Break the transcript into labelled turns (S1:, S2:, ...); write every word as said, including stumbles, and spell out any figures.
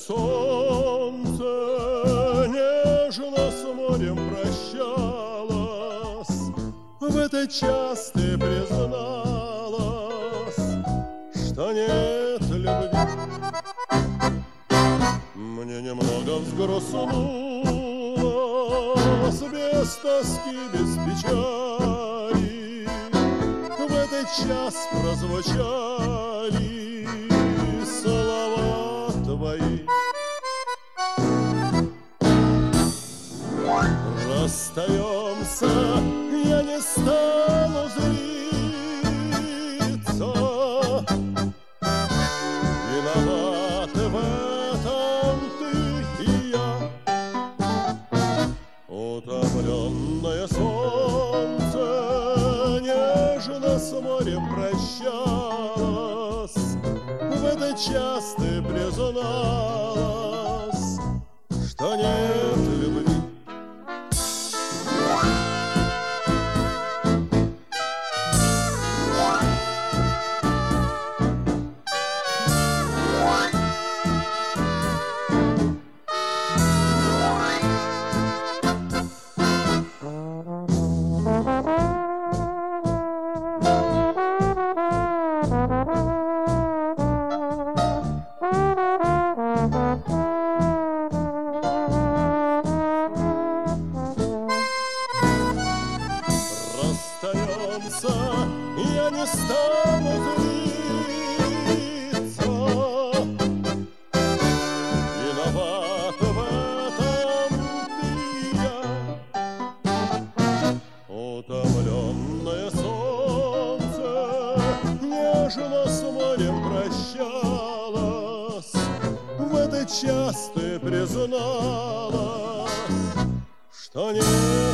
S1: солнце нежно с морем прощалось. В этот час ты призналась, что нет любви. Мне немного взгрустнулось, без тоски, без печали. В этот час прозвучали слова твои. Расстаемся, я не стану злиться. Виноваты в этом ты и я. Утомленное солнце нежно с морем прощалось. В этот час ты призналась, что нет любви. Расстаемся, я не стану злиться. Виноват в этом ты и я. Утомленное солнце нежно с морем прощалось. В этот час ты призналась, что нет